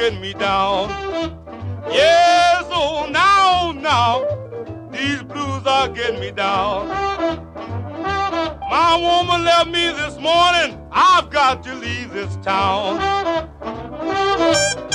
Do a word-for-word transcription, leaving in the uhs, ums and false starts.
getting me down. Yes, oh, now, now, these blues are getting me down. My woman left me this morning. I've got to leave this town.